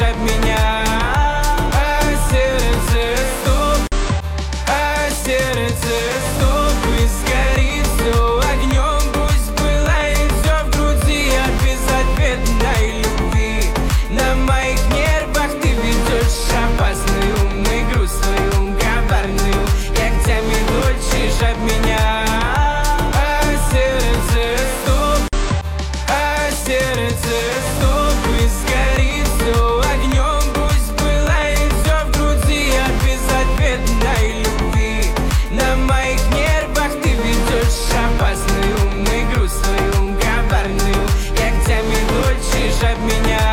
об меня. А сердце стоп, а сердце стоп, и сгорит все огнем. Пусть пылает все в груди от безответной любви. На моих нервах ты ведешь опасную игру свою коварную. Когтями точишь об меня. А сердце стоп, а сердце стоп, и сгорит все огнем. Пусть пылает все в груди от безответной любви. На моих нервах ты ведешь опасную игру свою коварную. Когтями точишь об меня.